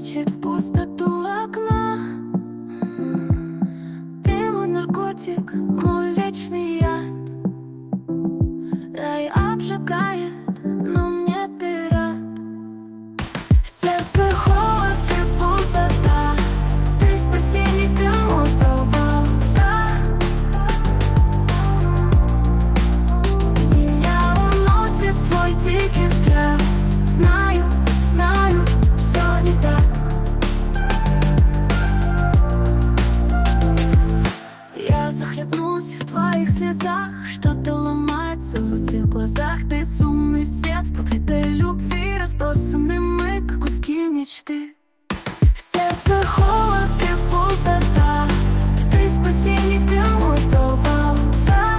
кричит в пустоту окна. Ты мой наркотик, мой вечный яд. Рай обжигает, но мне ты рад. В сердце холод и пустота. Ты спасение, ты мой провал, да. Меня уносит твой дикий взгляд. Знаю, знаю, все не так. Я захлебнусь в твоих слезах. Что-то ломается в этих глазах. Безумный свет в проклятой любви. Разбросаны мы, как куски мечты. В сердце холод и пустота. Ты спасение, ты мой провал, да.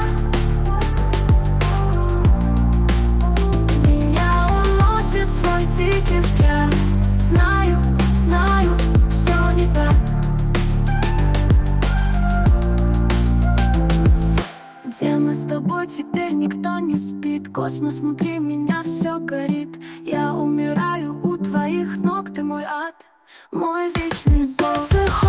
Меня уносит твой дикий взгляд. Знаю, знаю, все не так. Где мы с тобой, теперь никто не спит. Космос внутри меня, все горит. Я умираю у твоих ног, ты мой ад, мой вечный зов.